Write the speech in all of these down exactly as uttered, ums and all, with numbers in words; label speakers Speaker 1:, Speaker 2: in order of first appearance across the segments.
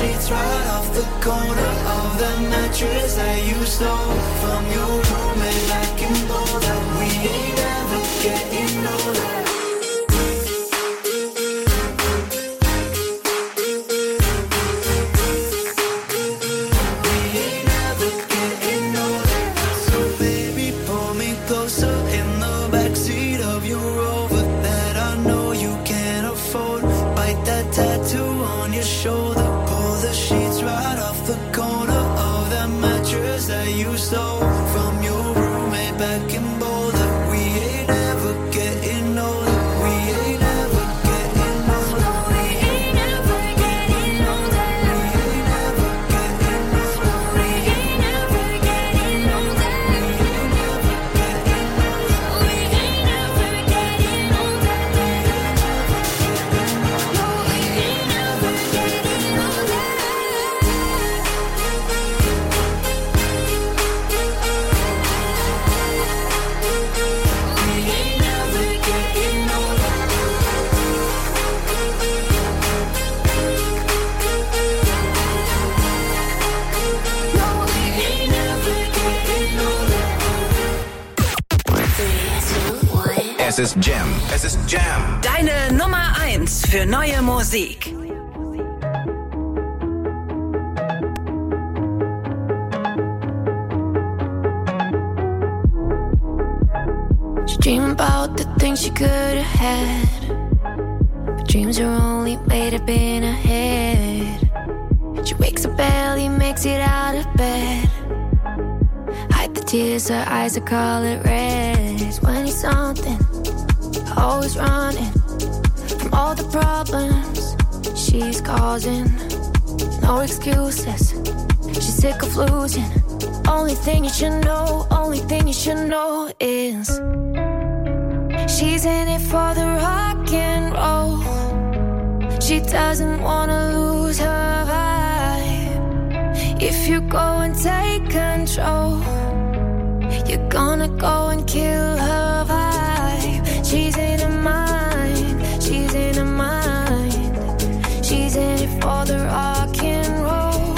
Speaker 1: sheets right off the corner of the mattress that you stole from your roommate back in Boulder. We ain't ever getting older. Shoulder, pull the sheets right off the corner of that mattress that you stole from your roommate back in Boulder. We ain't ever getting older. We ain't ever getting older. We ain't ever getting older. We ain't ever getting older. We ain't ever getting older. We ain't ever getting older. We ain't ever getting older.
Speaker 2: Es ist Jam. Es ist Jam.
Speaker 3: Deine Nummer eins für neue Musik.
Speaker 4: She dream about the things she could have had, but dreams are only made up in her head. She wakes up early, makes it out of bed, hide the tears, her eyes are color red. It's twenty something, always running from all the problems she's causing. No excuses, she's sick of losing. Only thing you should know, only thing you should know is she's in it for the rock and roll. She doesn't wanna lose her vibe. If you go and take control, you're gonna go and kill her vibe. She's in her mind, she's in her mind. She's in it for the rock and roll.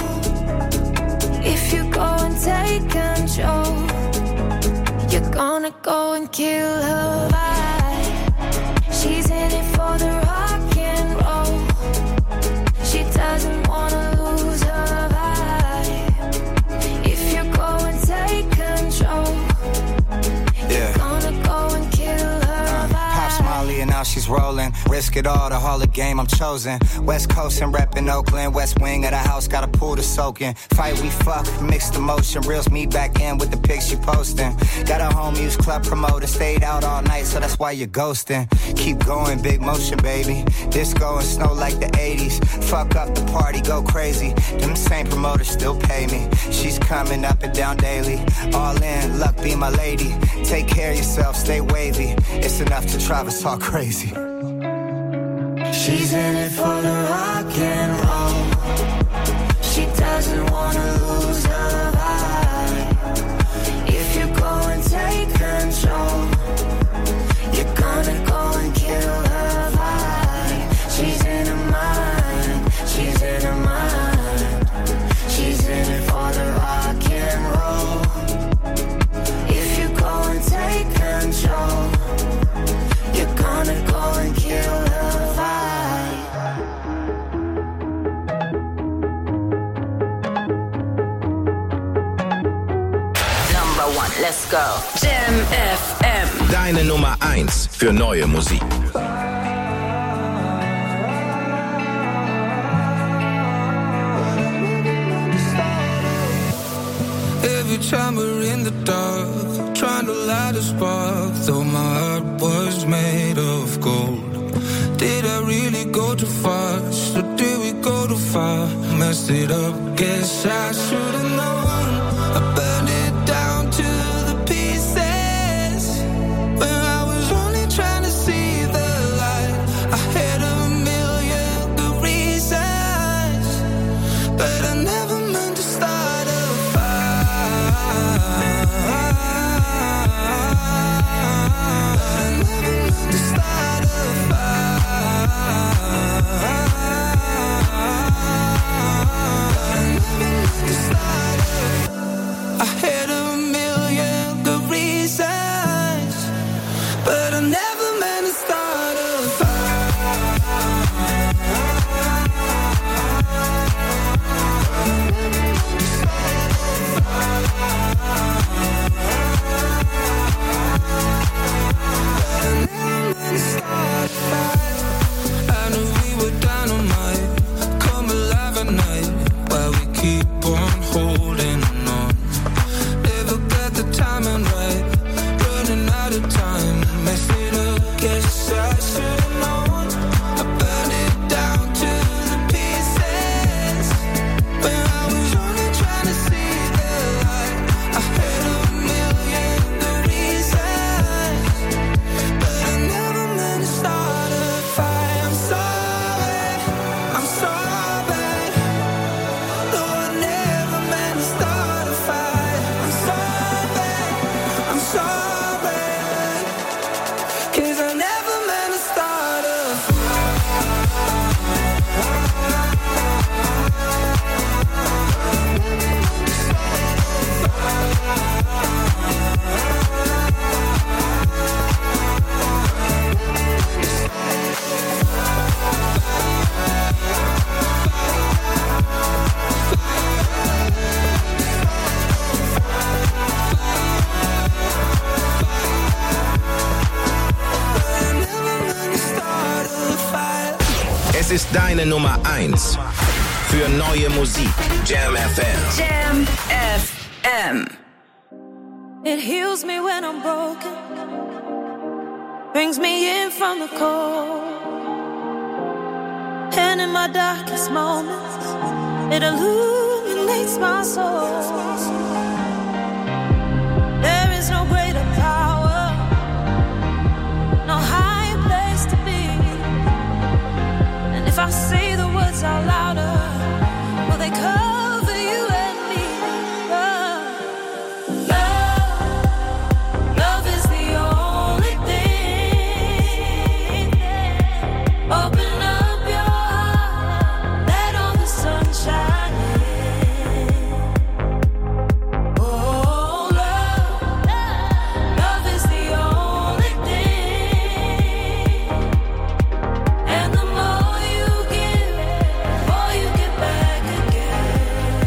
Speaker 4: If you go and take control, you're gonna go and kill her vibe. She's in it for the rock and roll. She doesn't wanna lose her vibe. If you go and take control,
Speaker 5: yeah,
Speaker 4: you're gonna go and kill her vibe.
Speaker 5: Pops Molly and now she's rolling. Risk it all, the Hall of Game I'm chosen. West Coast and reppin' Oakland. West wing of the house, got a pool to soak in. Fight we fuck, mixed emotion. Reels me back in with the pics she posting. Got a home use club promoter. Stayed out all night, so that's why you're ghosting. Keep going, big motion, baby. Disco and snow like the eighties. Fuck up the party, go crazy. Them same promoters still pay me. She's coming up and down daily. All in, luck be my lady. Take care of yourself, stay wavy. It's enough to drive us all crazy.
Speaker 1: She's in it for the rock and roll. She doesn't wanna lose her vibe. If you go and take control, you're gonna go and kill her vibe. She's in her mind, she's in her mind. She's in it for the rock and roll. If you go and take control, you're gonna go and kill her vibe.
Speaker 3: Number one, let's go. Jam F M.
Speaker 2: Deine Nummer eins für neue Musik.
Speaker 6: Every time we're in the dark, trying to light a spark, though my heart was made of gold. Did I really go too fast, or did we go too far? Messed it up, guess I should've known. I burned it down to the pieces when I was only trying to see the light. I had a million good reasons, but I never meant to start a fire. I never meant to start a fire. of a night while we keep on holding on. Never got the timing right, running out of time. Mess it up, guess I should've known. I burned it down to the pieces when I was only trying to see the light. I had a million good reasons, but I never meant to start a fight. I'm sorry, I'm sorry. No, I never meant to start a fight. I'm sorry, I'm sorry, 'cause I never meant to start a
Speaker 2: Es ist deine Nummer eins für neue Musik. Jam F M.
Speaker 3: Jam F M.
Speaker 7: It heals me when I'm broken, brings me in from the cold, and in my darkest moments, it illuminates my soul. There is no greater power, no higher place to be, and if I say the words out louder, will they cover you and me? Love, love, love is the only thing. Open up your heart, let all the sun shine in. Oh, love, love is the only thing. And the more you give, the more you get back again.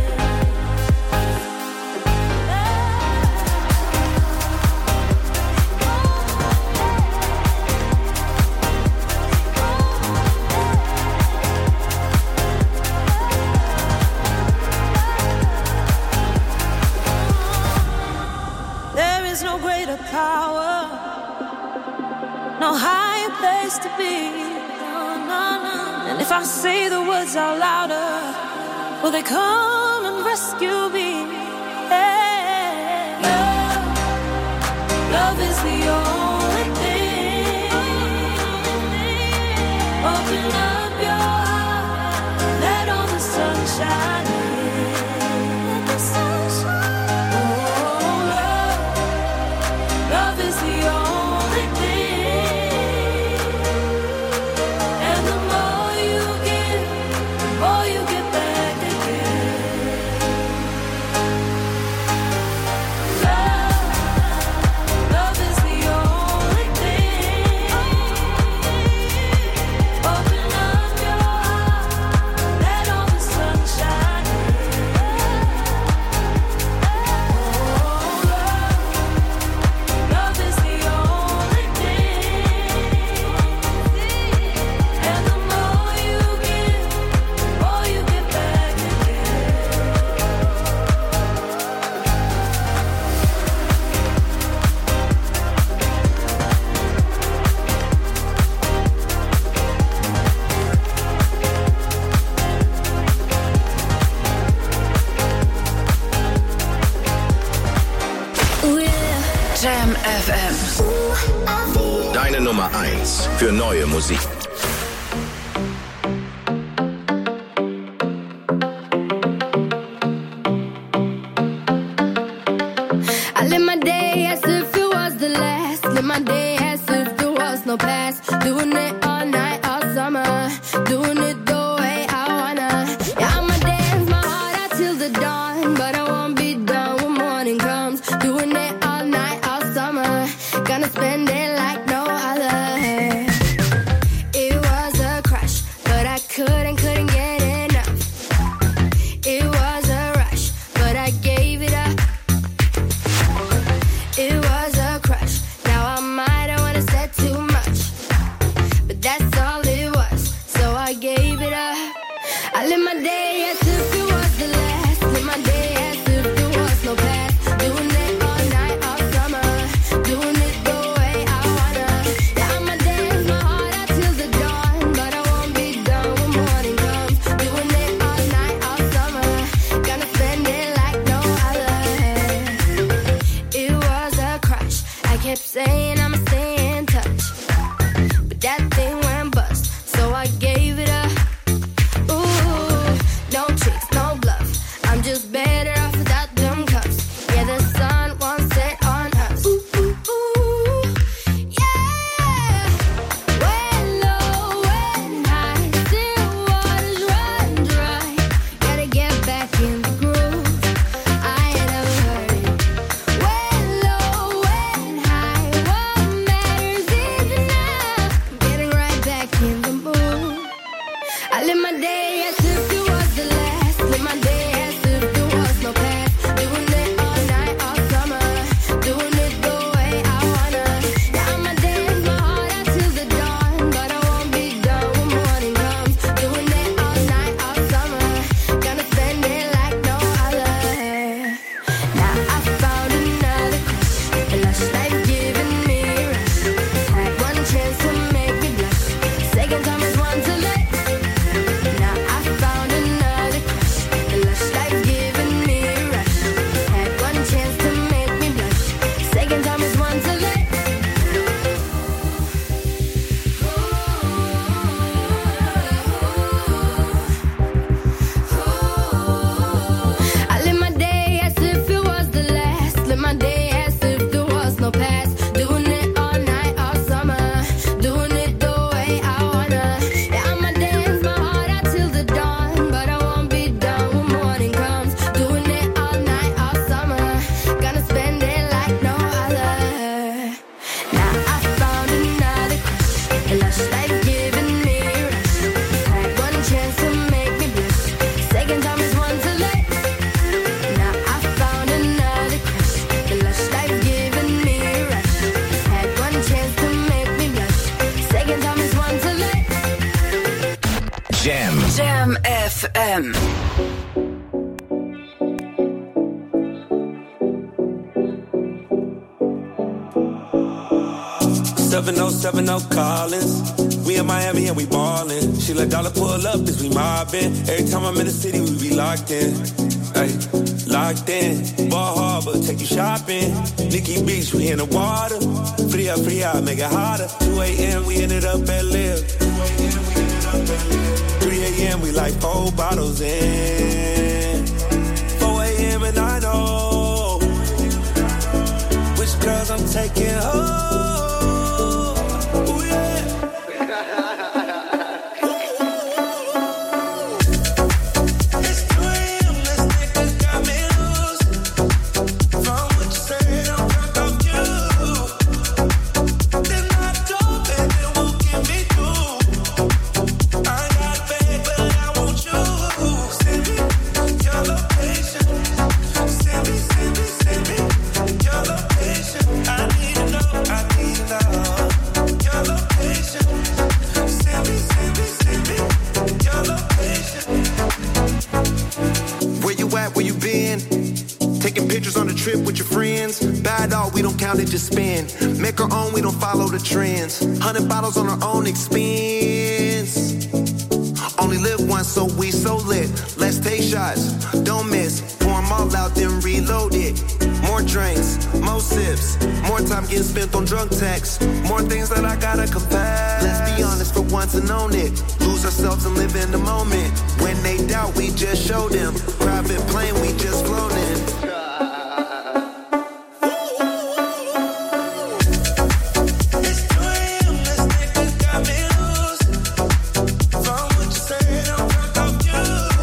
Speaker 7: There is no greater power, no higher place to be. No, no, no. And if I say the words out louder, will they come and rescue me? Hey. Love, love is the only thing. Open up your heart, let all the sun shine in. Let the sun shine. Oh, love, love is the only thing. And the more you give, the more you get back again. Love, love is the only thing. Open up your heart, let all the sun shine in. Oh, love, love is the only thing. And the more you give, the more you get back again.
Speaker 3: Jam F M.
Speaker 2: Deine Nummer eins für neue Musik.
Speaker 4: I live my day as if it was the last. Live my day as if there was no past. Doing it all night, all summer. Doing it the way I wanna. Yeah, I'ma dance my heart out till the dawn. But I won't be done when morning comes. Doing it all night, all summer. Gonna spend it like no other. just better off without them cups. Yeah, the sun won't set on us. Ooh, ooh, ooh, yeah. When low, when high, still waters run dry. Gotta get back in the groove. I ain't never heard it. When low, when high, what matters is enough. Getting right back in the mood. I live my day as if it was the last. Live my day as if there was no past. Doing it all night, all summer. Doing it the way I wanna. Yeah, I'ma dance my heart out till the dawn. But I won't be done when morning comes. Doing it all night, all summer. Gonna spend it like no other. Now I found another crush. A lush life giving me a rush. Had one chance to make me blush. Second time is one to let. Now I found another crush. A lush life giving me a rush. Had one chance to make me blush. Second time is one to let. I live my day as if it was the last. Live my day as if there was no past. Doing it all night, all summer. Doing it the way I wanna. Yeah, I'ma dance my heart out till the dawn. But I won't be done when morning comes. Doing it all night, all summer. Gonna spend it like no other. Now I found another crush. A lush life giving me a rush. Had one chance to make me blush. Second time is one to let. Now I found another crush. The lush life giving me a rush. Had one chance to make me blush. Second time is one to let.
Speaker 2: Jam.
Speaker 3: Jam F M.
Speaker 8: seven oh seven oh Collins. We in Miami and we ballin'. She let dollar pull up as we mobbin'. Every time I'm in the city, we be locked in. Ay, locked in. Ball Harbor, take you shopping. Nikki Beach, we in the water. Free up, free out, make it hotter. two a.m. we ended up at Live. three a.m. we like four bottles in. four a.m. and I know which girls I'm taking home. Ooh, yeah. It's two a.m. this nigga got me loose. From what you said, I'm drunk off you. Then I dope and it won't get me through. I got a bag, but I want you. Send me your location. Send me, send me, send me your location. I need to know, I need to know your location. Send me, send me, send me your location.
Speaker 9: Where you at, where you been? Taking pictures on the trip with your friends. Bad all, we don't count it, just spend. Make our own, we don't follow the trends. Hundred bottles on our own expense. Only live once, so we so lit. Let's take shots, don't miss. Pour 'em all out, then reload it. More drinks, more sips. More time getting spent on drunk texts. More things that I gotta confess. Let's be honest for once and own it. Lose ourselves and live in the moment. When they doubt, we just show them. Private plane, we just flown in.
Speaker 8: It's two a.m. this nigga got me loose. From what you said, I'm drunk off you.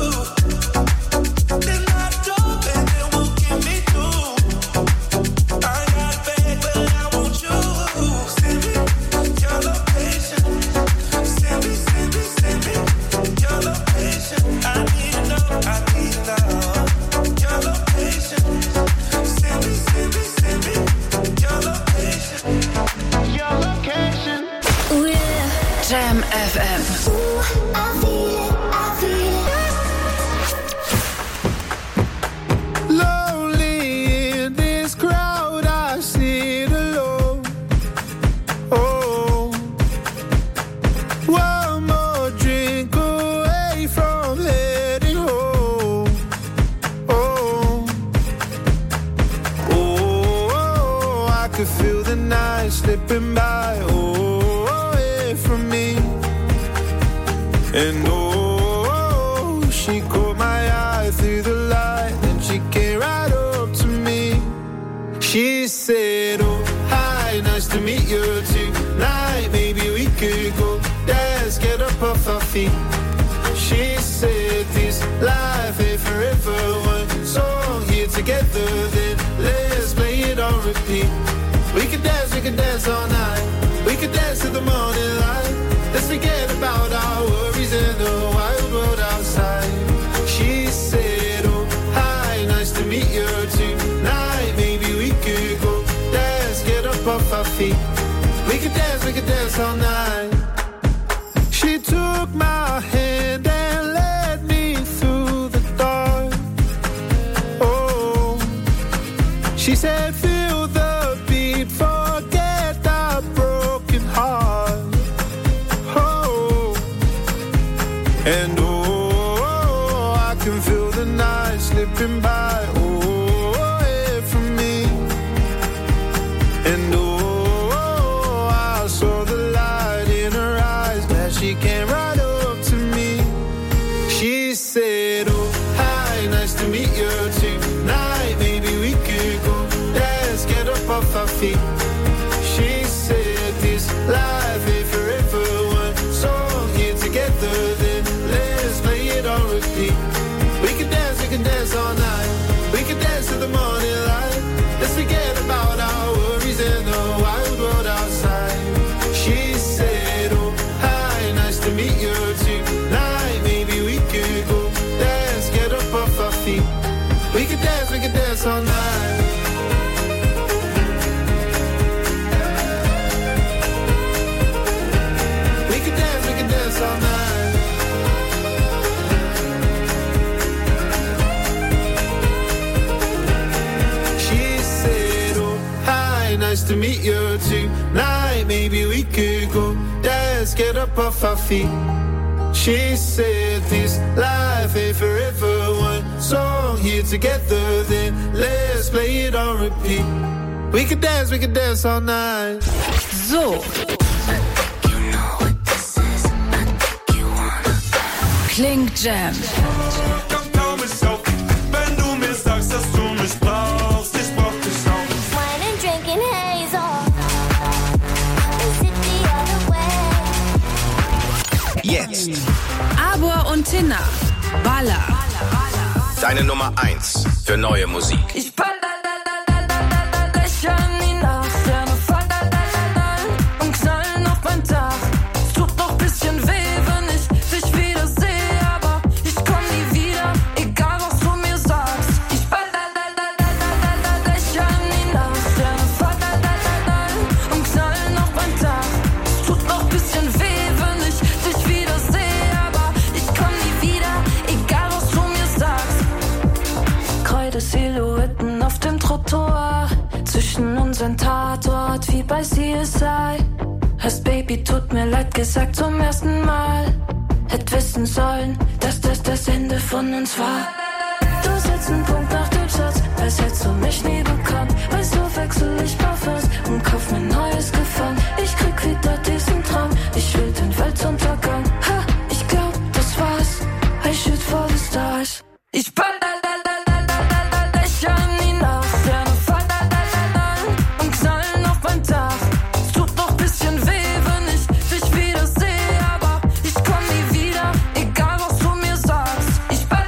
Speaker 8: Then I dope and it won't get me through. I got a bag, but I want you. Send me your location. Send me, send me, send me your location. I need to know, I need to know your location. Send me, send me, send me your location. Your location.
Speaker 4: Ooh, yeah.
Speaker 3: Jam F M.
Speaker 4: Ooh, I feel it, I feel it.
Speaker 6: Lonely in this crowd, I sit alone. Oh, one more drink away from heading home. Oh, oh, I could feel the night slipping by. Oh, away from me. And oh, she caught my eye through the light.
Speaker 9: repeat. We could dance, we could dance all night. We could dance till the morning light. Let's forget about our worries in the wild world outside. She said, oh, hi, nice to meet you tonight. Maybe we could go dance, get up off our feet. We could dance, we could dance all night. She took my hand and led me through the dark. Oh, she said, feel the beat, forget the broken heart. Oh, and oh, I can feel the night slipping by. Oh, away from me. And oh, I saw the light in her eyes. Glad she came right up to me. She said, oh, hi, nice to meet you tonight. Maybe we could go dance, get up off our feet. She said, this life ain't forever. One song here together, then let's play it on repeat. We can dance, we can dance all night. We can dance till the morning light. Let's forget about our worries in the wild world outside. She said, oh, hi, nice to meet you tonight. Maybe we could go dance, get up off our feet. We can dance, we can dance all night. We can dance, we can dance all night. She said, oh, hi, nice to meet you tonight. Maybe we could go dance, get up off our feet. She said, this life ain't forever. One song here together, then let's play it on repeat. We could dance, we could dance all night.
Speaker 3: So. Klingt Jam.
Speaker 8: Kakao mit Sophie, wenn du mir sagst, dass du mich brauchst, ich brauch dich auch.
Speaker 10: Wine and drinking hazel. Is it the other way?
Speaker 2: Jetzt
Speaker 3: Abor und Tina. Baller.
Speaker 2: deine Nummer eins für neue Musik.
Speaker 7: Ich ball Löcher in die Nacht, Sterne fallen und knallen auf mein Dach. Es tut noch bisschen weh, wenn ich dich wieder sehe, aber ich komm nie wieder, egal was du mir sagst. Ich ball Löcher in die Nacht, Sterne fallen und knallen auf mein Dach. Es tut noch bisschen weh, wenn ich dich wieder sehe, aber ich komm nie wieder, egal was du mir sagst. Kreide Silhouetten auf dem Trottoir, zwischen unseren Tatort wie bei C S I. Hast Baby, tut mir leid gesagt zum ersten Mal. Hätt wissen sollen, dass das das Ende von uns war. Du setzt einen Punkt nach dem Satz, als hättest du mich nie bekannt. Weißt du, wechsel ich Parfums und kauf mir neues Gefallen. Ich krieg wieder diesen Traum, ich will den Weltuntergang. Ha, ich glaub, das war's, I shoot for the stars. Ich ball Löcher in die Nacht, Sterne fallen und knallen auf mein Dach. Es tut noch bisschen weh, wenn ich dich wieder sehe, aber ich komm nie wieder, egal was du mir sagst. Ich ball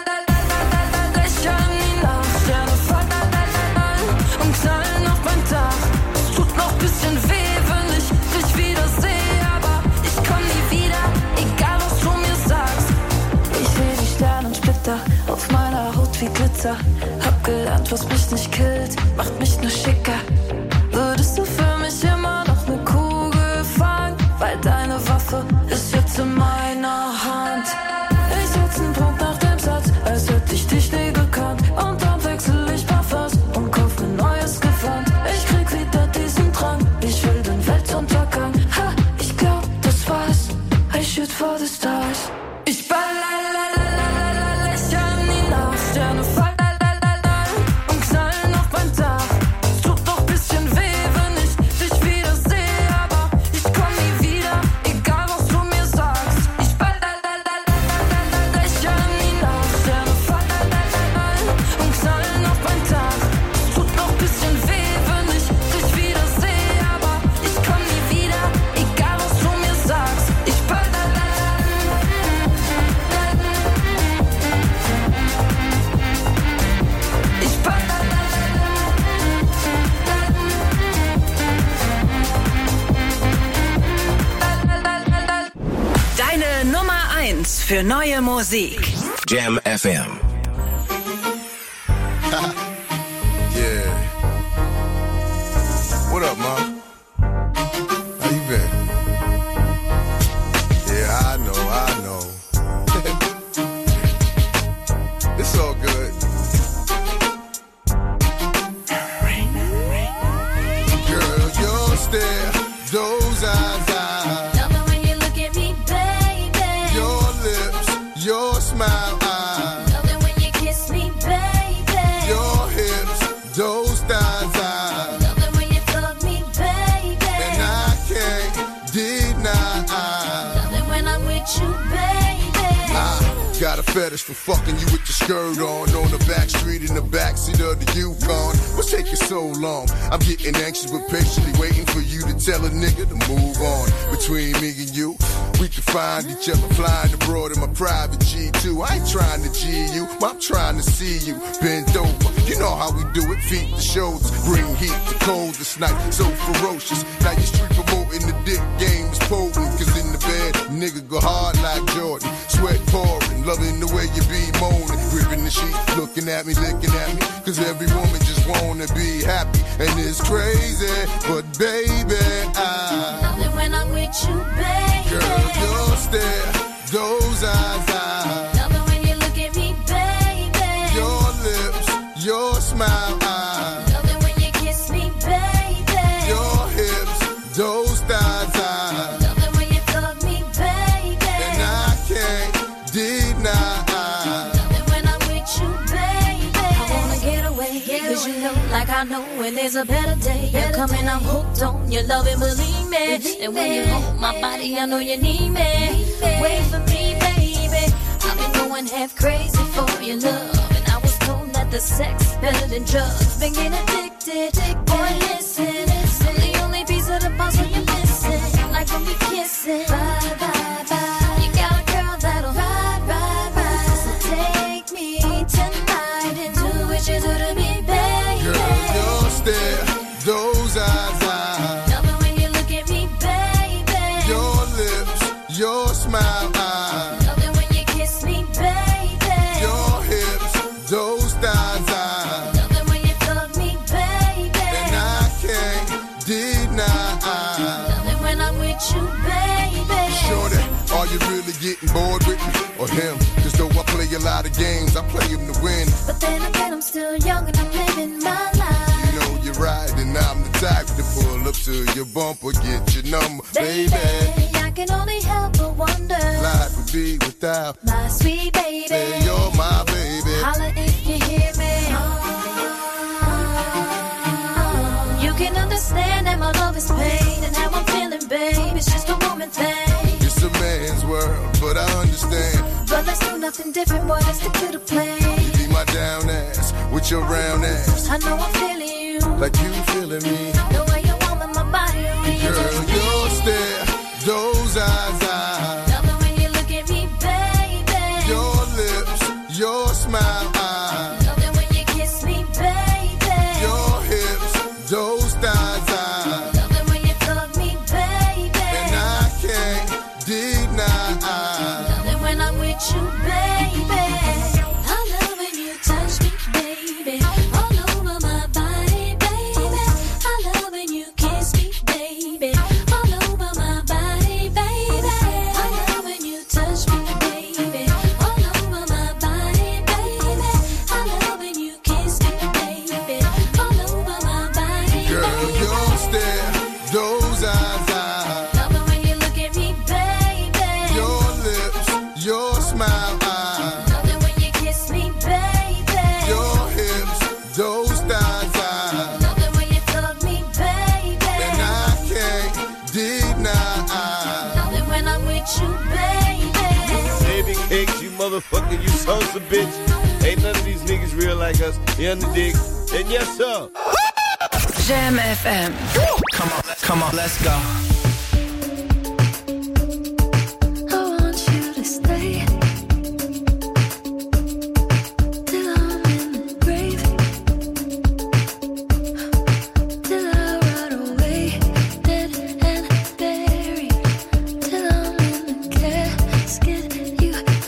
Speaker 7: Löcher in die Nacht, Sterne fallen und knallen auf mein Dach. Es tut noch bisschen weh, wenn ich dich wieder sehe, aber ich komm nie wieder, egal was du mir sagst. Ich seh die Sternensplitter auf meiner Haut wie Glitzer. Hab gelernt, was mich nicht killt, macht mich nur schicker. Würdest du für mich immer noch ne Kugel fangen? Weil deine Waffe ist jetzt in meiner Hand. Ich setz einen Punkt nach dem Satz, als hätte ich dich nie gekannt. Und dann wechsel ich Parfums und kauf mir neues Gewand. Ich krieg wieder diesen Drang, ich will den Weltuntergang. Ha, ich glaub, das war's, I shoot for the stars. Ich ball Löcher in die Nacht, Sterne fallen und knallen auf mein Dach. Es tut noch bisschen weh, wenn ich
Speaker 3: für neue Musik.
Speaker 2: Jam F M.
Speaker 11: Yeah. What up, Mom? How you been? Yeah, I know, I know. It's all good. Girl, your stare, those eyes, eyes.
Speaker 7: Love it when you look at me, baby.
Speaker 11: Your lips, your smile, eyes.
Speaker 7: Love it when you kiss me, baby.
Speaker 11: Your hips, those thighs, eyes.
Speaker 7: Love it when you fuck me, baby.
Speaker 11: And I can't deny.
Speaker 7: Love it when I'm with you, baby.
Speaker 11: I got a fetish for fucking you with your skirt on on the back street in the backseat of the Yukon. What's taking so long? I'm getting anxious but patiently waiting for you to tell a nigga to move on. Between me and you, we can find each other flying abroad in my private G two. I ain't trying to G you, I'm trying to see you bent over. You know how we do it, feet to shoulders, bring heat to cold this night, so ferocious. Now you street promoting the dick game is potent, cause in the bed, nigga go hard like Jordan, sweat pouring, loving the way you be moaning, gripping the sheet, looking at me, licking at me, cause every woman just wanna be happy, and it's crazy, but baby, I
Speaker 7: Love it when I'm with you, baby.
Speaker 11: Girl, your stare, those eyes, I
Speaker 7: Love it when you look at me, baby.
Speaker 11: Your lips, your smile, I
Speaker 7: Love it when you kiss me, baby.
Speaker 11: Your hips, those thighs, I
Speaker 7: Love it when you fuck me, baby.
Speaker 11: And I can't deny.
Speaker 7: Love it when I'm with you, baby. I wanna get away, cause you know, like I know when there's a better day. You're coming, I'm hooked on your love and believe me. And when you hold my body, I know you need me. Wait for me, baby. I've been going half crazy for your love. And I was told that the sex better than drugs. Been getting addicted, boy, listen. I'm the only piece of the puzzle you're missing. Like when we kissing, bye, bye, bye. You got a girl that'll ride, ride, ride. So take me tonight and do what you do to me, baby.
Speaker 11: Girl, your stare, those eyes, I
Speaker 7: Love it when you look at me, baby.
Speaker 11: Your lips, your smile, I
Speaker 7: Love it when you kiss me, baby.
Speaker 11: Your hips, those thighs, I
Speaker 7: Love it when you fuck me, baby.
Speaker 11: And I can't deny.
Speaker 7: Love it when I'm with you, baby.
Speaker 11: Shorty, are you really getting bored with me or him? Cause though I play a lot of games, I play him to win.
Speaker 7: But then again, I'm still young and I'm living my life.
Speaker 11: You know you're right, and I'm the type to pull up to your bumper, get your number, baby.
Speaker 7: Baby, I can only help but wonder.
Speaker 11: Life would be without
Speaker 7: My sweet baby.
Speaker 11: Say you're my baby.
Speaker 7: Holla if you hear me. You can understand that my love is pain and how I'm feeling, babe. It's just a woman thing.
Speaker 11: It's a man's world, but I understand.
Speaker 7: But let's do nothing different, boy. Let's stick to the plan.
Speaker 11: You be my down ass with your round ass,
Speaker 7: I know I'm feeling you.
Speaker 11: like you feeling me.
Speaker 7: The way you warm in my body, the way you
Speaker 11: Girl,
Speaker 7: touch me.
Speaker 11: your stare, those eyes, I
Speaker 7: Love it when you look at me, baby.
Speaker 11: Your lips, your smile, I
Speaker 7: Love it when you kiss me, baby.
Speaker 11: Your hips, those thighs, I
Speaker 7: Love it when you fuck me, baby.
Speaker 11: And I can't deny.
Speaker 7: Love it when I'm with you, baby. I love when you touch me, baby. All over my body, baby. I love when you kiss me, baby. All over my body, baby. I love when you touch me, baby. All over my body, baby. I love when you kiss me, baby. All over my body,
Speaker 11: Girl,
Speaker 7: baby.
Speaker 11: your stare, those eyes, I
Speaker 7: Love it when you look at me, baby.
Speaker 11: Your lips, your smile, I
Speaker 7: Love it when you kiss me, baby.
Speaker 11: Your hips, those thighs, I
Speaker 7: Love it when you fuck me, baby.
Speaker 11: And I can't deny.
Speaker 7: Love it when I'm with you, baby.
Speaker 12: Baby cakes, you motherfucker, you sons of bitch. Ain't none of these niggas real like us. You underdig? And yes, sir.
Speaker 3: Jam F M.
Speaker 2: Come on, come on, let's go.
Speaker 7: I want you to stay till I'm in the grave, till I rot away, dead and buried, till I'm in the casket. You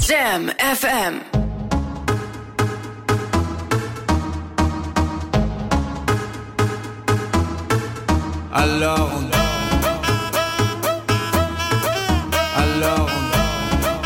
Speaker 3: Jam F M.
Speaker 6: Alors on dort. Alors on dort.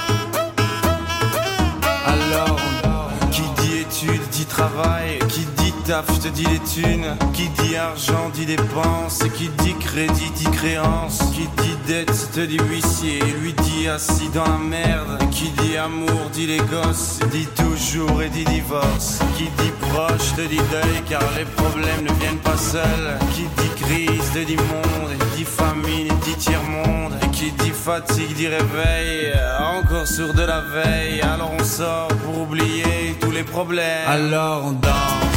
Speaker 6: Alors on dort. Qui dit études dit travail. Qui dit taf, je te dis les thunes. Qui dit argent dit dépenses. Et qui dit crédit dit créance. Qui dit dette te dit huissier. Lui dit assis dans la merde. Qui dit amour dit les gosses. Dit toujours et dit divorce. Qui dit proche te dit deuil car les problèmes ne viennent pas seuls. Qui dit crise te dit monde. Et dit famine et dit tiers-monde. Et qui dit fatigue dit réveil. Encore sur de la veille. Alors on sort pour oublier tous les problèmes. Alors on danse.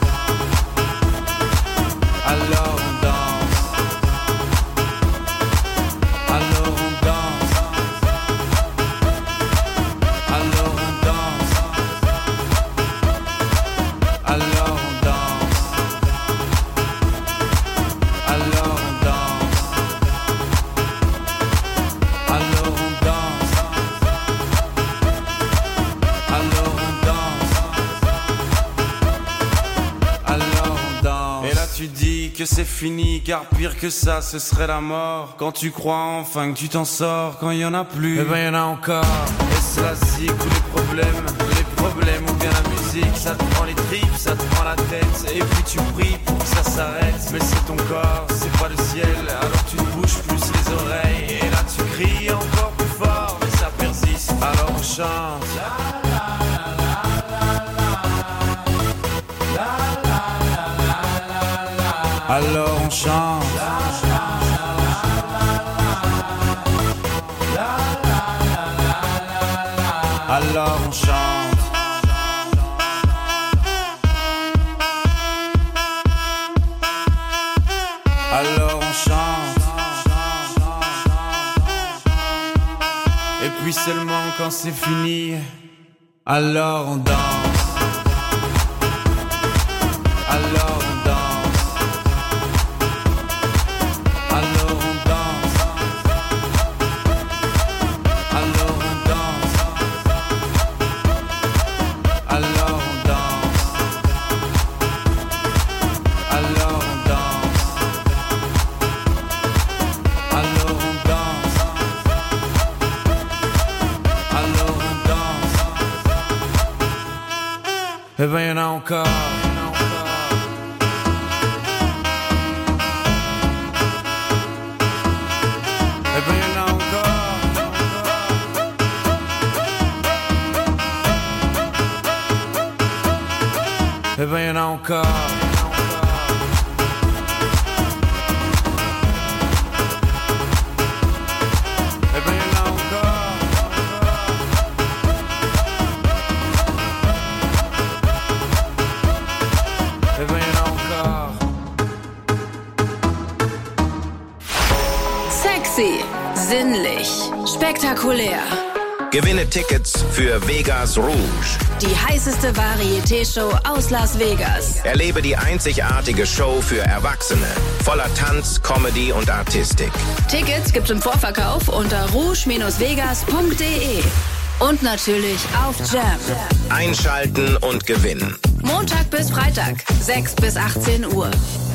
Speaker 6: Alors on danse. Alors on danse. Alors on danse. Alors on danse. Alors on danse. Alors on danse. Alors on danse. Alors on danse. Et là tu dis que c'est fini, car pire que ça ce serait la mort. Quand tu crois enfin que tu t'en sors, quand il y en a plus, eh ben y en a encore. Est-ce la zik ou les problèmes, les problèmes ou bien la musique. Ça te prend les tripes, ça te prend la tête. Et puis tu pries pour que ça s'arrête. Mais c'est ton corps, c'est pas le ciel. Alors tu te bouges plus les oreilles. Et là tu cries encore plus fort, mais ça persiste. Alors on chante. Alors on chante. Alors on chante. Alors on chante. Et puis seulement quand c'est fini, alors on danse. Alors on danse. Eh ben y'en a encore. Eh ben y'en a encore. Eh ben y'en a encore.
Speaker 3: Sinnlich, spektakulär.
Speaker 2: Gewinne Tickets für Vegas Rouge.
Speaker 3: Die heißeste Varieté-Show aus Las Vegas.
Speaker 2: Erlebe die einzigartige Show für Erwachsene. Voller Tanz, Comedy und Artistik.
Speaker 3: Tickets gibt's im Vorverkauf unter rouge vegas punkt de. Und natürlich auf Jam.
Speaker 2: Einschalten und gewinnen.
Speaker 3: Montag bis Freitag, sechs bis achtzehn Uhr.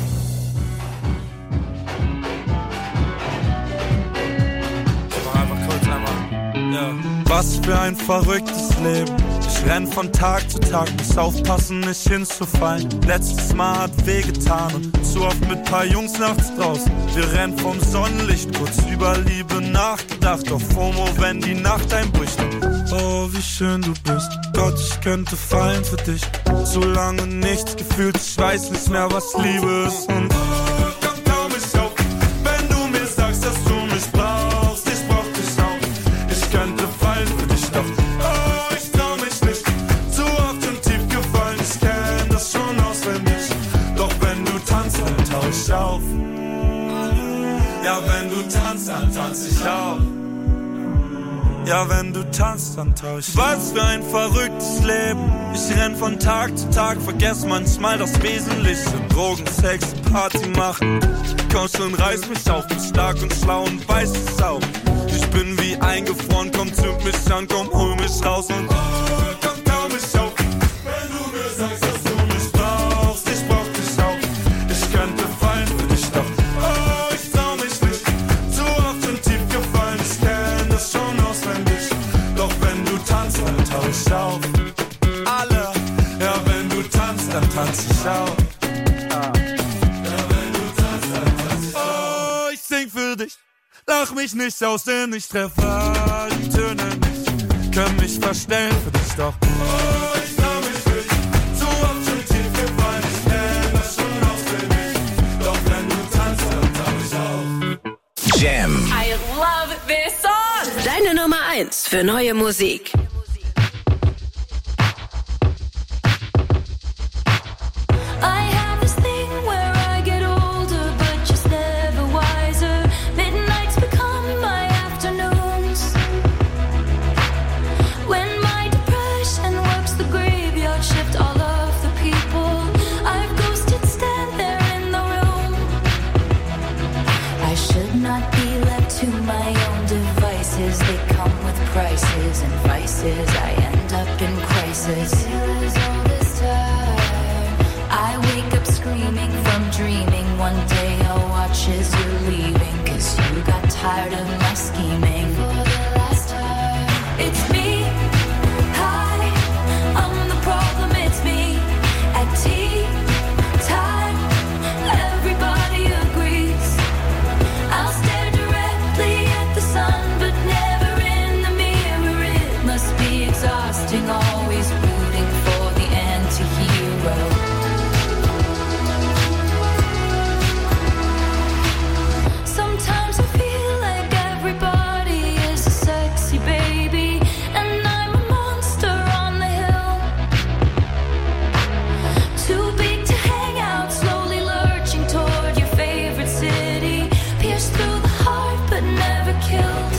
Speaker 13: Was für ein verrücktes Leben. Ich renn von Tag zu Tag, muss aufpassen, nicht hinzufallen. Letztes Mal hat wehgetan und zu oft mit paar Jungs nachts draußen. Wir rennen vom Sonnenlicht, kurz über Liebe nachgedacht. Auf FOMO, wenn die Nacht einbricht. Oh, wie schön du bist. Gott, ich könnte fallen für dich. So lange nichts gefühlt, ich weiß nicht mehr, was Liebe ist. Und oh, komm, komm ich auf, wenn du mir sagst, dass du mich brauchst. Ich brauch dich auch, ich könnte fallen für dich, doch oh, ich trau mich nicht. Zu oft und tief gefallen, ich kenn das schon auswendig. Doch wenn du tanzt, dann tauch ich auf. Ja, wenn du tanzt, dann tanz ich auch. Ja, wenn du tanzt, dann tauch ich. Was für ein verrücktes Leben. Ich renn von Tag zu Tag, vergess manchmal das Wesentliche. Drogen, Sex, Party machen. Komm schon, reiß mich auf, bin stark und schlau und weiß es auch. Ich bin wie eingefroren, komm, zünd mich an, komm, hol tanz ich auch. Ah. Oh, ich sing für dich, lach mich nicht aus, denn ich treffe all die Töne nicht. Können mich verstellen für dich doch. Oh, ich trau mich nicht, zu oft schon tief gefallen. Ich kenn das schon auswendig, doch wenn du tanzt, dann tau ich auf.
Speaker 2: Jam.
Speaker 3: I love this song. Deine Nummer eins für neue Musik.
Speaker 7: I have this thing where I get older, but just never wiser. Midnights become my afternoons. When my depression works the graveyard shift, all of the people I've ghosted stand there in the room. I should not be left to my own devices. They come with prices and vices. I end up in crisis. All this time I wake up screaming from dreaming. One day I'll watch as you're leaving, 'cause you got tired of my scheming. For the last time, it's me. Hi, I'm the problem, it's me. At tea time, everybody agrees. I'll stare directly at the sun, but never in the mirror. It must be exhausting, always rooting for the anti-hero. Sometimes I feel like everybody is a sexy baby, and I'm a monster on the hill. Too big to hang out, slowly lurching toward your favorite city. Pierced through the heart, but never killed.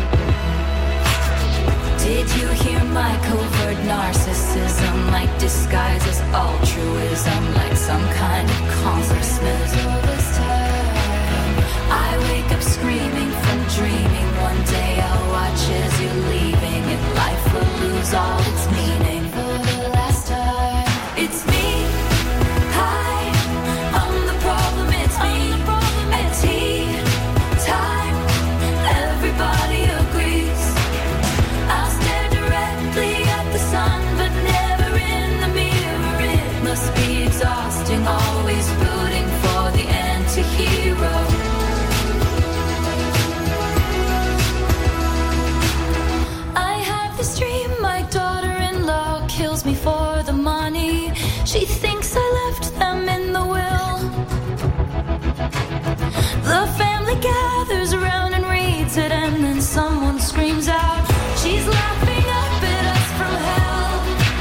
Speaker 7: Did you hear my covert narcissism? Like disguise as altruism, like some kind of consciousness. All this time I wake up screaming from dreaming. One day I'll watch as you're leaving, and life will lose all its meaning. For the last time, it's me. Hi, I'm the problem, it's me. At tea time, everybody agrees. I'll stare directly at the sun, but never in the mirror. It must be exhausting, always rooting for the anti-hero. I have this dream, my daughter-in-law kills me for the money. She thinks I left them in the will. The family gathers around and reads it, and then someone screams out, she's laughing up at us from hell.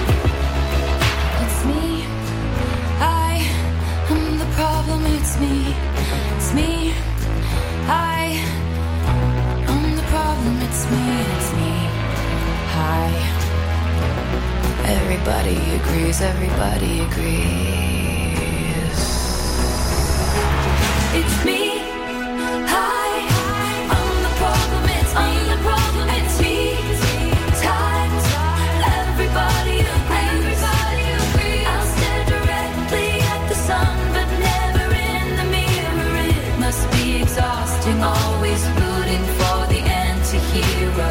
Speaker 7: It's me. I am the problem, it's me. It's me. I am the problem, it's me. It's me. Hi. Everybody agrees, everybody agrees. It's me. Hi. I'm the problem, it's me. I'm the problem, it's me. Times, everybody agrees. Everybody agrees. I'll stare directly at the sun, but never in the mirror. It must be exhausting, always rooting for the anti-hero.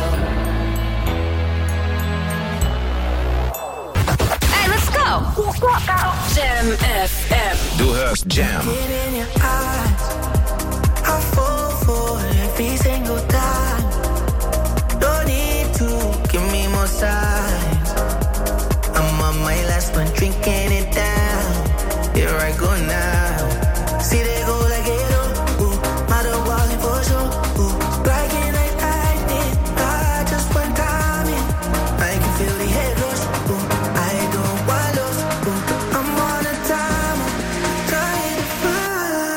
Speaker 3: Hey, let's go! Jam F M.
Speaker 2: Du hörst Jam.
Speaker 1: In your eyes, I fall for every single time. Don't need to give me more signs. I'm on my last one, drinking it down. Here I go now. See they go like it, oh, ooh, mother walling for sure, ooh, striking like lightning. I just one time in, I can feel the head rush, ooh, I don't want lost, ooh, I'm on a timer, trying to find.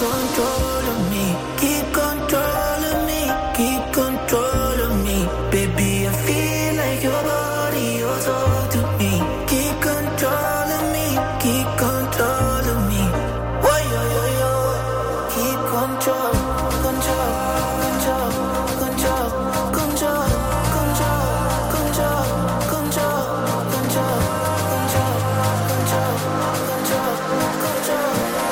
Speaker 1: control of me, keep control of me, keep control of me. Baby, I feel like your body, your soul to me. Keep control of me, keep control of me. Oh, yo, yo, yo. Keep control, control, control, control, control, control, control, control, control, control, control, control, control.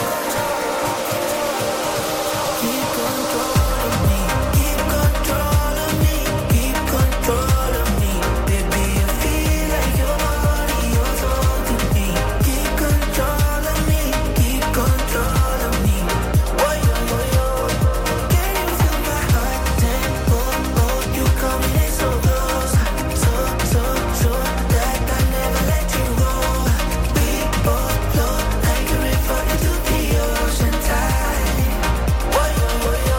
Speaker 1: Keep control of me, keep control of me, keep control of me. Baby, I feel like your body, your soul to me. Keep control of me, keep control of me. Oh, yo, yo, yo. Can you feel my heart tempo? Oh, you coming in so close, so, so, so that I never let you go. We both float like a river into the ocean tide. Oh, yo, yo, yo.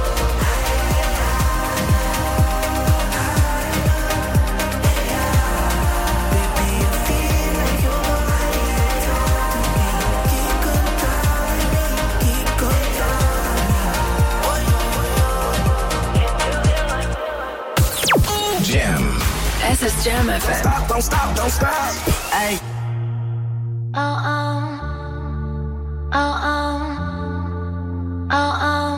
Speaker 1: Baby, I feel like your body is all to me. Keep control of me, keep control of me. Oh, yo, yo, yo.
Speaker 2: Jam.
Speaker 3: Es ist Jam F M.
Speaker 1: Stop, don't stop, don't stop. Hey.
Speaker 4: Oh, oh. Oh, oh. Oh, oh.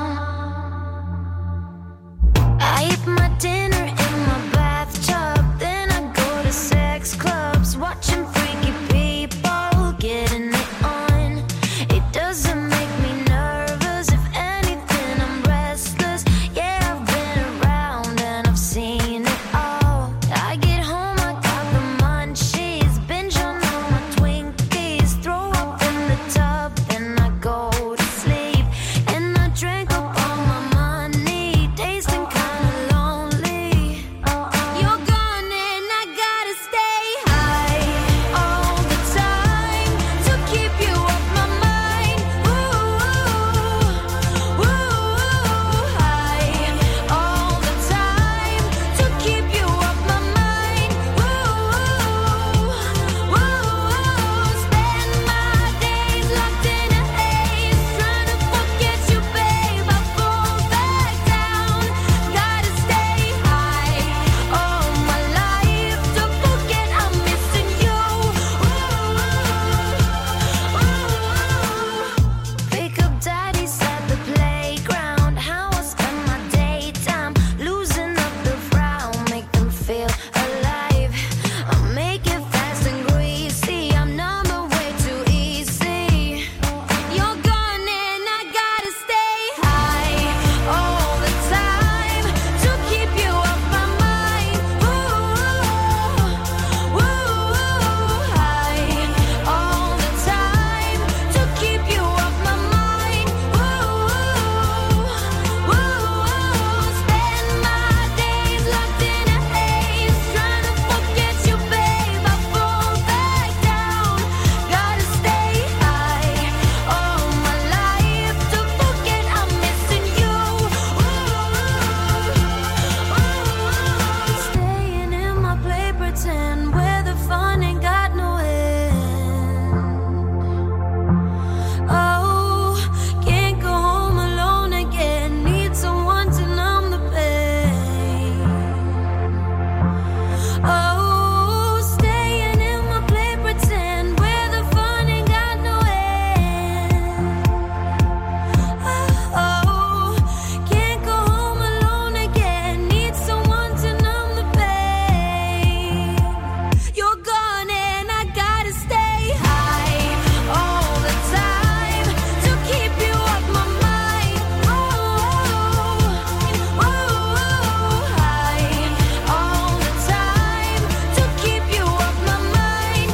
Speaker 4: I eat my dinner in my bathtub, then I go to sex clubs, watching freaky people getting it on. It doesn't make me nervous, if anything, I'm restless. Yeah, I've been around and I've seen it all. I get home, I got the munchies, binge on all my Twinkies, throw up in the tub, then I go to sleep. And I drank up all my money, tasting kinda lonely. You're gone and I gotta stay high all the time to keep you off my mind. Ooh, ooh, high all the time to keep you off my mind. Ooh, ooh, spend my days locked in a haze, trying to forget you, babe. I fall back down, gotta stay high all my life to forget I'm missing you. Pick up daddies at the playground, how I spend my daytime, losing up the frown, make them feel alive. I make it fast and greasy, I'm number way too easy. You're gone and I gotta stay high all the time to keep you off my mind. Ooh, high all the time to keep you off my mind. Ooh, spend my days locked in a haze, trying to forget you, babe. I fall back down, gotta stay high all my life to forget I'm missing you. Staying in my play pretend where the fun ain't got no end. Oh, can't go home alone again, need someone to numb the pain. Oh, staying in my play pretend where the fun ain't got no end. Oh, can't go home alone again, need someone to numb the pain. You're gone and I gotta stay high all the time to keep you off my mind. Oh, high all the time to keep you off my mind.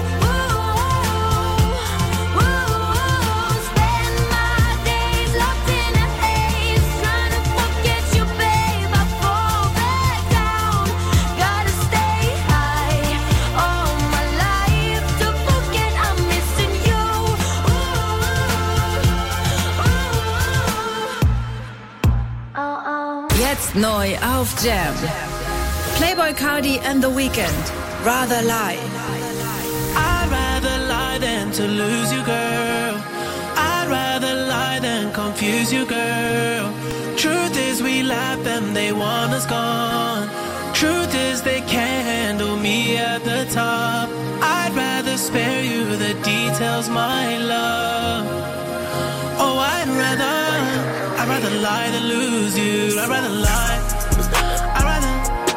Speaker 4: Spend my days locked in a haze, trying to forget you, babe. I fall back down, gotta stay high all my life to forget I'm missing you. Oh, oh.
Speaker 3: Jetzt neu auf Jam. Playboy Cardi and The Weeknd. Rather Lie.
Speaker 1: I'd rather lie than to lose you, girl. I'd rather lie than come
Speaker 14: confuse you, girl. Truth is we left them, they want us gone. Truth is they can't handle me at the top. I'd rather spare you the details, my love. Oh, I'd rather, I'd rather lie than lose you. I'd rather lie. I'd rather,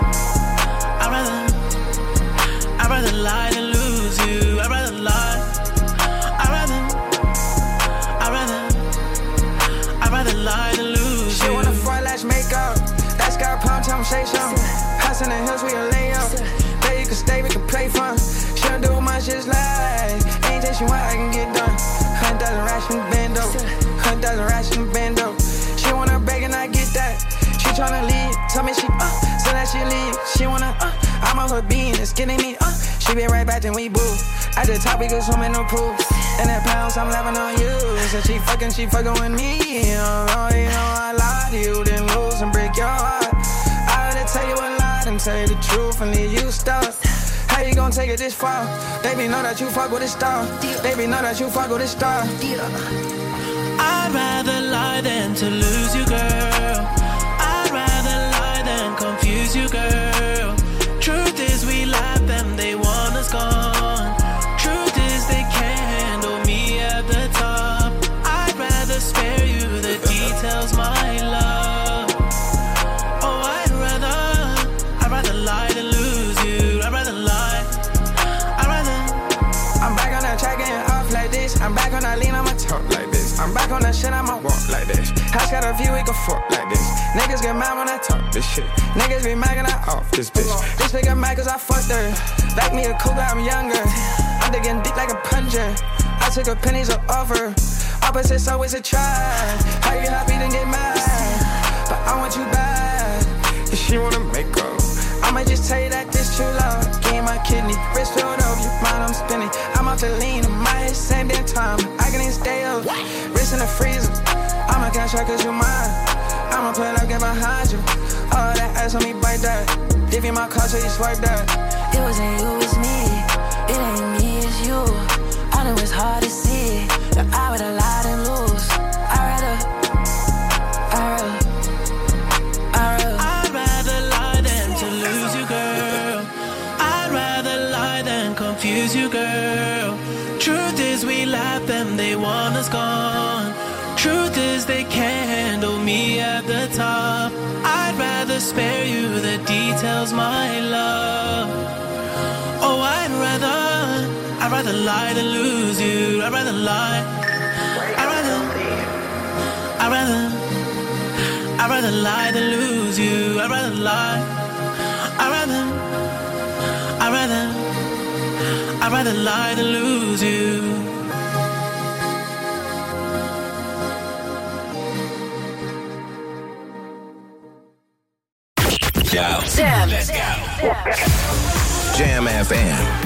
Speaker 14: I'd rather, I'd rather lie than lose you. I'd rather lie. I'd rather, I'd rather, I'd rather lie than lose you.
Speaker 15: She want a front lash makeup. That sky palm, tell him say something. House in the hills, we a lay up. There you can stay, we can play fun. She don't do much, just like anything she want, I can get done. Hundred thousand racks from the bando. Hundred thousand racks from the bando. She wanna break and I get that. She tryna leave, tell me she uh, so that she leave. She wanna uh, I'm off her being, it's getting me uh. She be right back, then we boo. At the top, we go swim in the pool. And that pounds, I'm laughing on you. So she fucking, she fucking with me. Oh, you know I lied to you, then lose and break your heart. I had to tell you a lie, then tell you the truth and leave you stuck. How you gon' take it this far? Baby, know that you fuck with a star. Baby, know that you fuck with a star.
Speaker 14: I'd rather lie than to lose you, girl. I'd rather lie than confuse you, girl. Truth is we left them, they want us gone. Truth is they can't handle me at the top. I'd rather spare you the details, my love. Oh, I'd rather, I'd rather lie than lose you. I'd rather lie. I'd rather.
Speaker 15: I'm back on that track getting off like this. I'm back on that lean, I'ma talk like this. I'm back on that shit, I'ma walk like this. House got a view, we can fuck like this. Niggas get mad when I talk this shit. Niggas be mad when I off this bitch. This nigga mad cause I fucked her. Like me a cougar, I'm younger. I'm digging deep like a plunger. I took a pennies of offer. Opposites always a try. How you happy then get mad? But I want you bad. If she wanna make up, I might just tell you that this too loud. Game my kidney, wrist filled over your mind, I'm spinning. I'm off the lean, in my head, same damn time. I can even stay up, wrist in the freezer. I'ma cash out cause you mine. I'ma pull up, get behind you. All that ass on me, bite that. Give you my car so you swipe that.
Speaker 4: It wasn't you, it's me. It ain't me, it's you. I know it's hard to see that I would've lied and lose. I'd rather, I'd rather, I'd rather.
Speaker 14: I'd rather lie than to lose you, girl. I'd rather lie than confuse you, girl. Truth is we left them, they want us gone. Truth is they can't handle me at the top. I'd rather spare you the details, my love. Oh, I'd rather, I'd rather lie than lose you. I'd rather lie. I'd rather, I'd rather, I'd rather lie than lose you. I'd rather lie. I'd rather, I'd rather, I'd rather lie than lose you.
Speaker 2: Go.
Speaker 3: Jam.
Speaker 2: Let's go. Jam F M.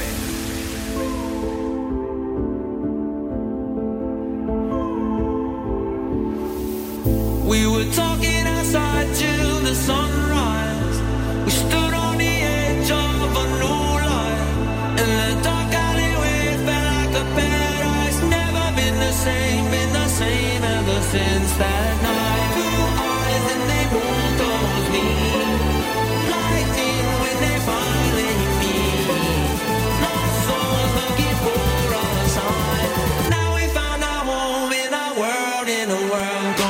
Speaker 6: We were talking outside till the sunrise. We stood on the edge of a new light. In the dark alleyway felt like a paradise. Never been the same, been the same ever since that night. Two eyes and they moved towards me. Lightning when they finally meet. Lost souls looking for a sign. Now we found our home in a world, in a world gone.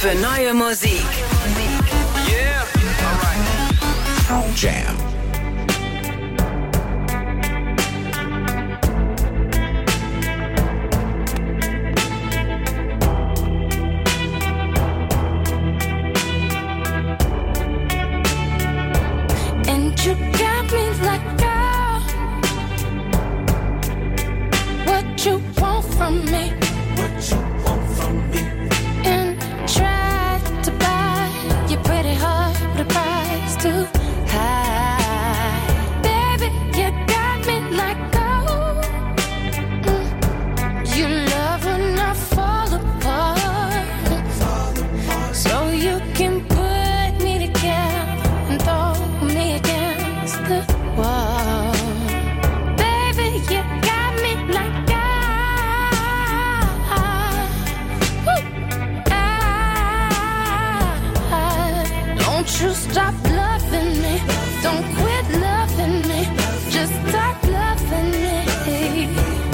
Speaker 3: für neue Musik.
Speaker 15: Yeah, alright.
Speaker 2: Jam.
Speaker 4: And you got me like, girl, what you want from me? What you want from me? And try to buy your pretty heart with a price too high. Baby, you got me like, oh, mm. You love when I fall apart, so you can put me together and throw me against the wall. Baby, you got me like, ah, woo, ah. Don't you stop loving me, don't quit loving me, just stop loving me.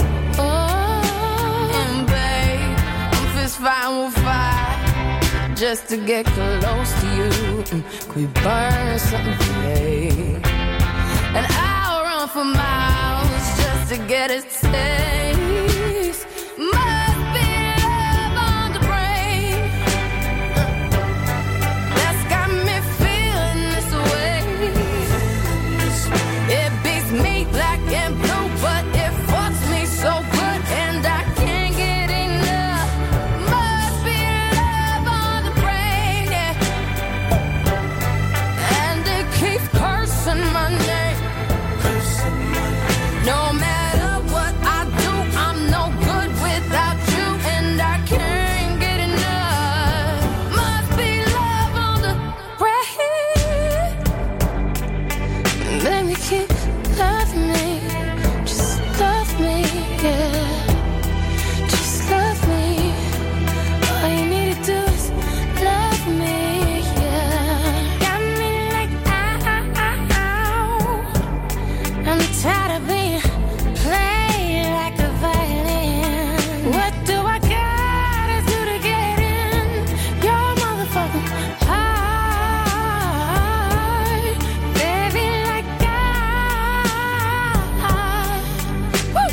Speaker 4: Oh, and babe, I'm fist fighting with fire just to get close to you. Mm, Could we burn something today? And I'll run for miles just to get a taste. Must be love on the brain that's got me feeling this way. It beats me black and blue, but it fucks me so good, and I can't get enough. Must be love on the brain, yeah. And it keeps cursing my name. No matter what I do, I'm no good without you, and I can't get enough. Must be love on the brain. Let me keep loving me, just love me, yeah. Just love me. All you need to do is love me, yeah. Got me like, ow. I'm tired of being played like a violin. What do I gotta do to get in your motherfucking heart? Baby, like I, woo,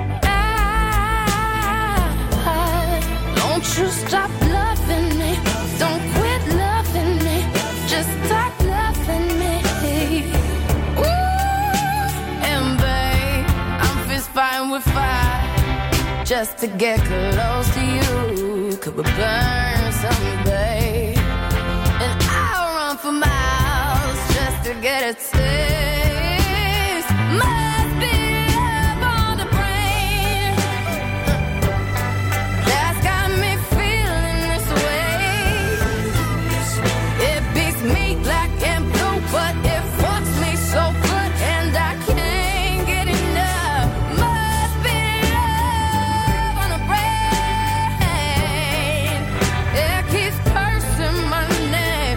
Speaker 4: I, don't you stop loving me, don't quit loving me, just stop loving me. Ooh, and babe, I'm fist fighting with fire just to get close to you. Could we burn something, babe? And I'll run for miles just to get a taste. Must be love on the brain that's got me feeling this way. It beats me black and blue, but it fucks me so good, and I can't get enough. Must be love on the brain. It keeps cursing my name.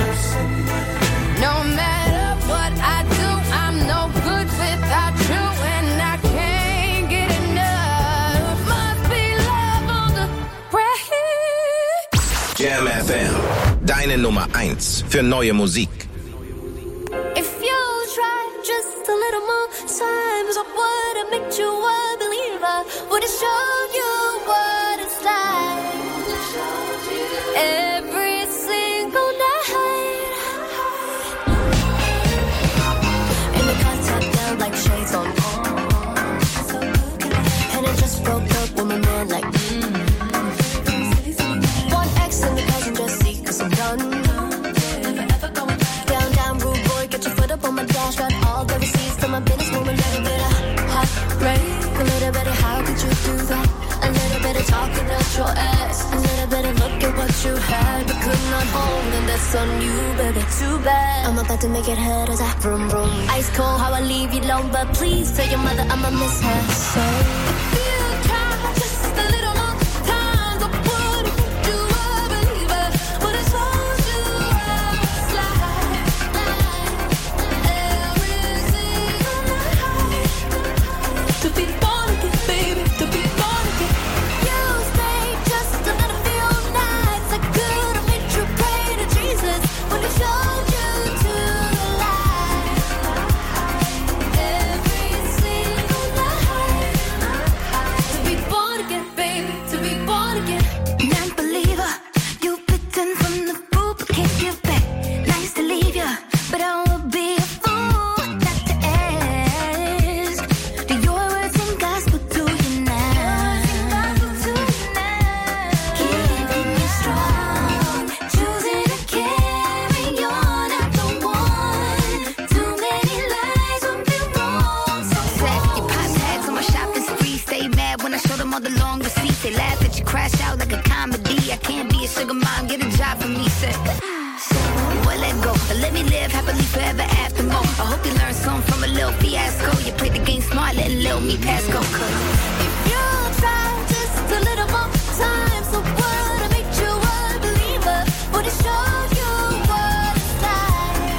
Speaker 4: No matter what I do, I'm no good without you, and I can't get enough. Must be love on the brain.
Speaker 2: Jam F M. Deine Nummer eins für neue Musik.
Speaker 10: If you try just a little more times, I would have made you a believer. Would have showed you what it's like every single night. And the cuts up down like shades on. And I just broke up with my man like mm. One ex and the cousin just see, cause I'm done. Down, down, rude boy, get your foot up on my dash. Got all the receipts to my business woman. Little bit of heartbreak, a little bit of how could you do that? A little bit of talking out your ass, a little bit of look at what you had but could not hold, and that's on you, baby. Too bad. I'm about to make it hurt as I vroom vroom. Ice cold, how I leave you alone, but please tell your mother I'ma miss her. So if you try just a little more times, I would have made you a believer. Would have told you I was like every single night. To be born again, baby, to be born again. You stay just a little few nights. I could have
Speaker 16: sugar mom, get a job for me, said. Well, let go, let me live happily forever after more. I hope you learned something from a little fiasco. You played the game smart, letting little me pass go. Cause if you try just a little more time, so what? I make you a believer. Would it show you what it's like?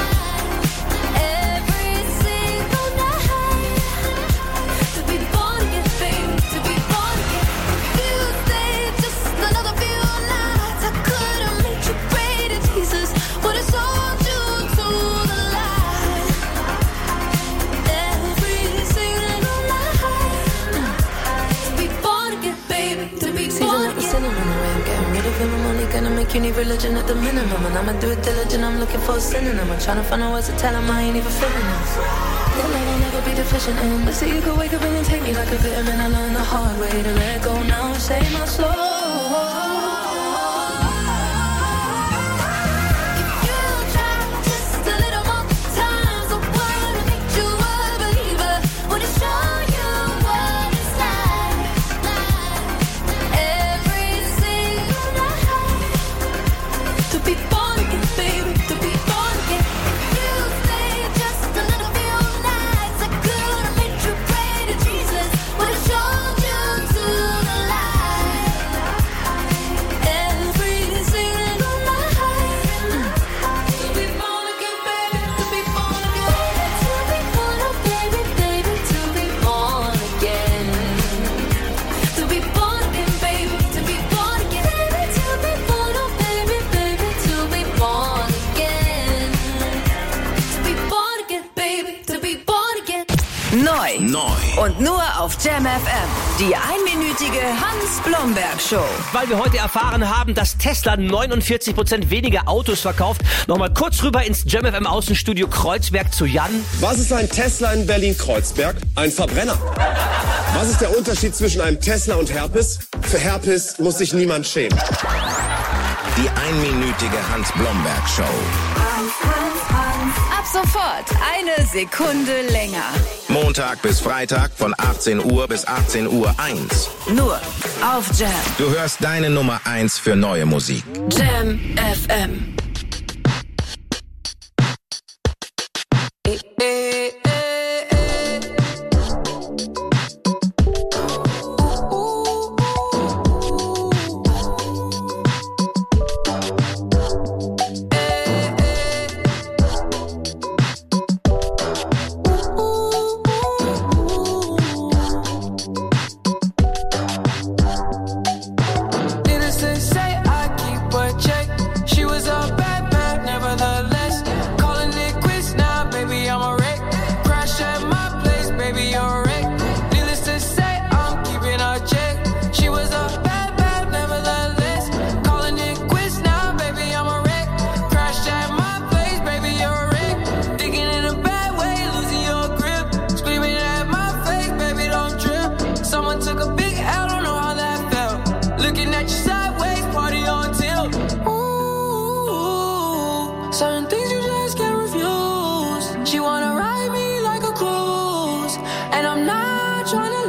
Speaker 16: Every single night to be born again, baby, to be born again. You stay just another few nights. I could have made you great, Jesus. Would have sold you to the light. Every single night to be born again, baby, to be born again.
Speaker 17: Cinnamon, the way I'm getting rid of him, I'm only gonna make you need religion at the minimum. And I'ma do it diligent, I'm looking for a synonym. I'm trying to find a words to tell him I ain't even feeling this. That love I'll never be deficient in. But see, you could wake up and take me like a vitamin. I learned the hard way to let go now and save my soul.
Speaker 3: Neu.
Speaker 2: Neu.
Speaker 3: Und nur auf Jam F M. Die einminütige Hans-Blomberg-Show.
Speaker 18: Weil wir heute erfahren haben, dass Tesla neunundvierzig Prozent weniger Autos verkauft. Nochmal kurz rüber ins Jam F M Außenstudio Kreuzberg zu Jan.
Speaker 19: Was ist ein Tesla in Berlin-Kreuzberg? Ein Verbrenner. Was ist der Unterschied zwischen einem Tesla und Herpes? Für Herpes muss sich niemand schämen.
Speaker 2: Die einminütige Hans-Blomberg-Show.
Speaker 3: Ab sofort eine Sekunde länger.
Speaker 2: Montag bis Freitag von achtzehn Uhr bis achtzehn Uhr eins.
Speaker 3: Nur auf Jam.
Speaker 2: Du hörst deine Nummer eins für neue Musik.
Speaker 3: Jam F M.
Speaker 14: Certain things you just can't refuse. She wanna ride me like a cruise, and I'm not trying to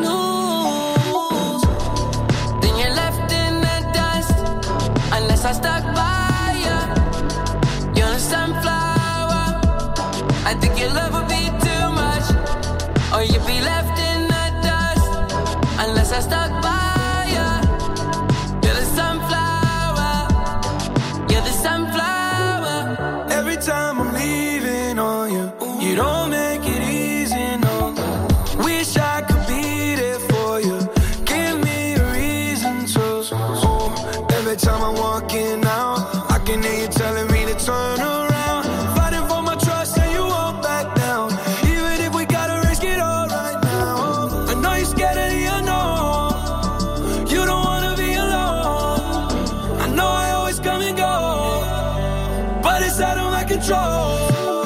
Speaker 14: lose. Then you're left in the dust, unless I stuck by you. You're a sunflower. I think your love would be too much, or you'd be left in the dust, unless I stuck by you. You're the sunflower. You're the sunflower.
Speaker 6: Every time I'm leaving on you, you don't make it easy, no. Wish I could be there for you. Give me a reason to. Oh, every time I'm walking out, I can hear you telling me to turn around. Fighting for my trust and you won't back down. Even if we gotta risk it all right now. I know you're scared of the unknown. You don't wanna be alone. I know I always come and go, but it's out of my control.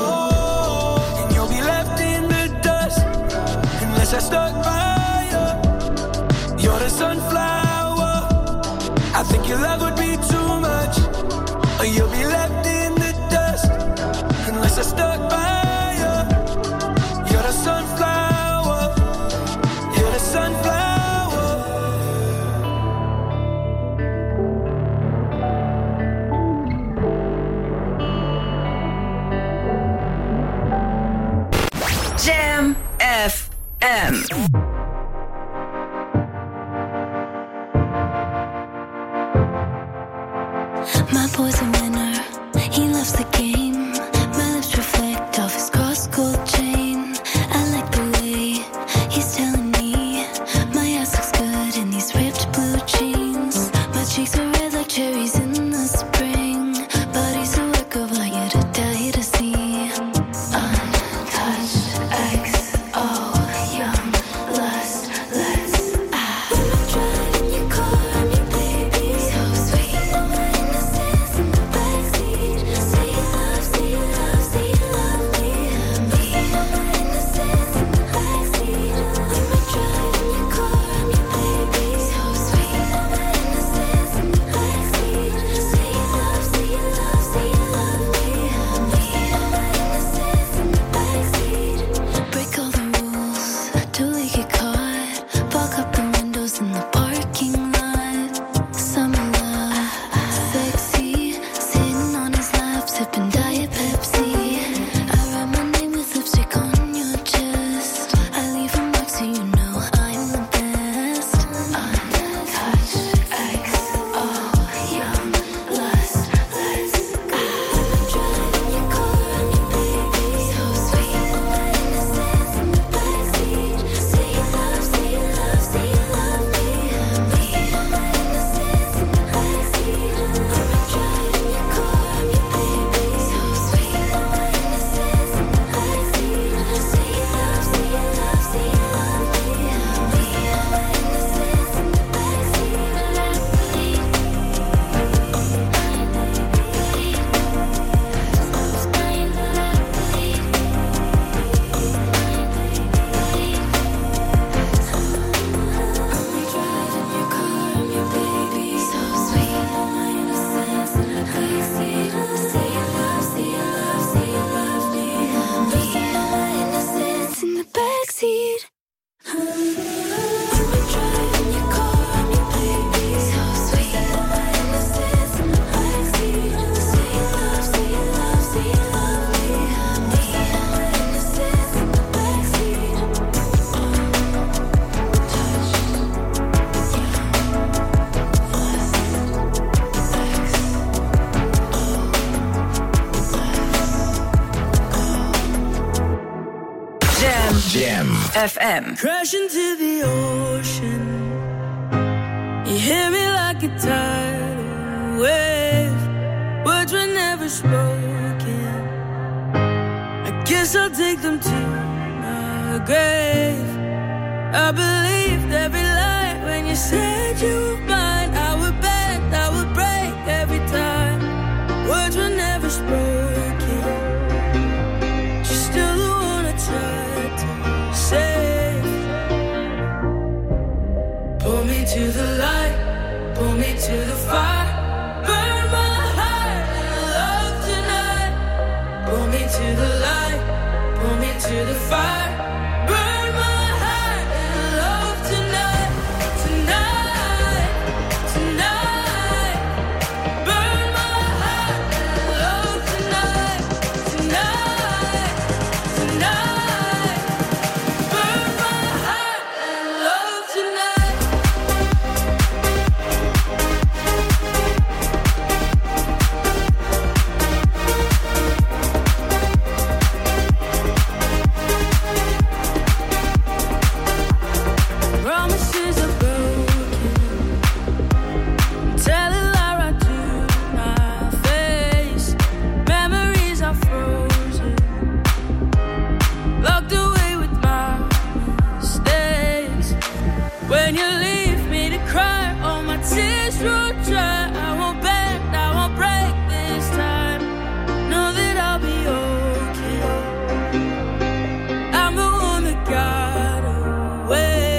Speaker 6: And you'll be left in the dust unless I stuck by you. You're the sunflower. I think your love would be too much, or you'll be left in the dust unless I stuck by you. You're the sunflower. You're the sunflower.
Speaker 4: boy's a winner. He loves the game. My lips reflect off his cross gold chain. I like the way he's telling me my ass looks good in these ripped blue jeans. My cheeks are red like cherries in the spring. But he's a work of art, yet a die to see. Untouched X O, young lust, let's ah. Driving your car, I'm your baby. So sweet, my innocence in the backseat. Say you love, say you love, say you love me. Me, my innocence in the backseat. When we're driving your car, I'm your baby. So sweet, my innocence in the backseat. Say you love, say you love, say you love me. Me, my innocence in the backseat. Break all the rules till we get caught. Fog up the windows in the parking lot. Summer love, sexy. Sitting on his lap, sipping Diet Pepsi. I write my name with lipstick on your chest. I leave a mark so you know I'm the best. Untouched X O, young lust, let's go. Driving your car, I'm your baby. So sweet, my innocence in the backseat. Say you love, say you love, say you love me. Me, my innocence in the backseat. When we're driving your car, I'm your baby. So sweet, my innocence in the backseat. Say you love, say you love, say you love me. Me, my innocence in the backseat. I'm driving your car, I'm your baby. So sweet, my innocence in the backseat. Say you love, say you love, say you love me. Me, my innocence in the backseat.
Speaker 3: Jam.
Speaker 2: Jam.
Speaker 3: F M.
Speaker 7: Crash into the ocean. You hear me like a tidal wave. Words were never spoken. I guess I'll take them to my grave. I believed every lie when you said you were mine. I would bend, I would break every time. Words were never spoken. She's still the one I tried to save. Pull me to the light, pull me to the fire. Burn my heart in love tonight. Pull me to the light, pull me to the fire. Burn my heart in love tonight, tonight, tonight. Burn my heart in love tonight, tonight, tonight. Burn my heart in love tonight. Promises are broken. Tell a lie right to my face. Memories are frozen. Locked away with my mistakes. When you leave me to cry, all my tears run dry. I won't bend, I won't break this time. Know that I'll be okay. I'm the one that got away.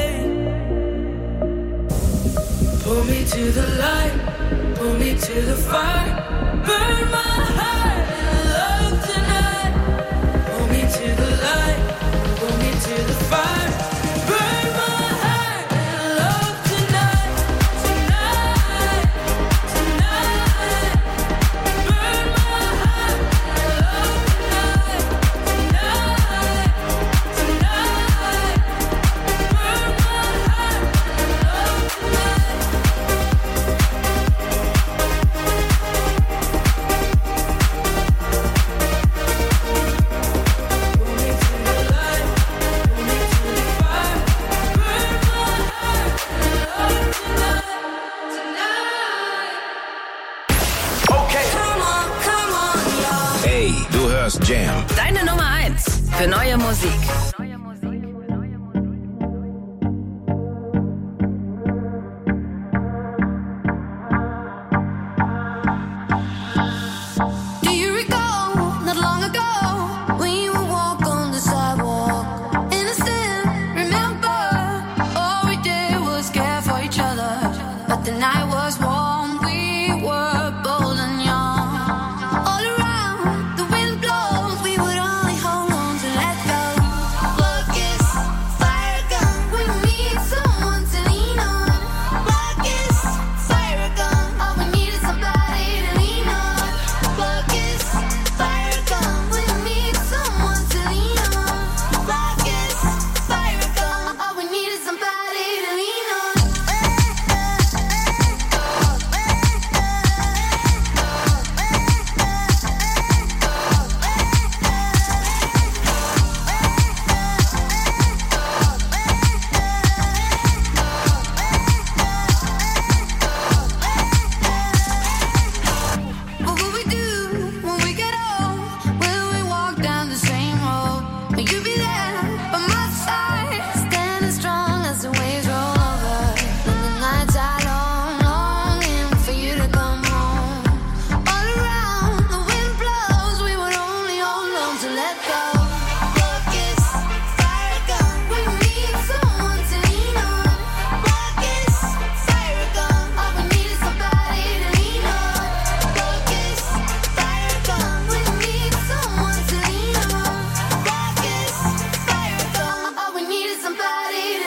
Speaker 7: Pull me to the light, pull me to the fire. Burn my heart in love tonight. Pull me to the light, pull me to the fire. Burn my heart in love tonight, tonight, tonight. Burn my heart in love tonight, tonight, tonight. Burn my heart in love tonight.
Speaker 2: Vegas Jam.
Speaker 3: Deine Nummer eins für neue Musik.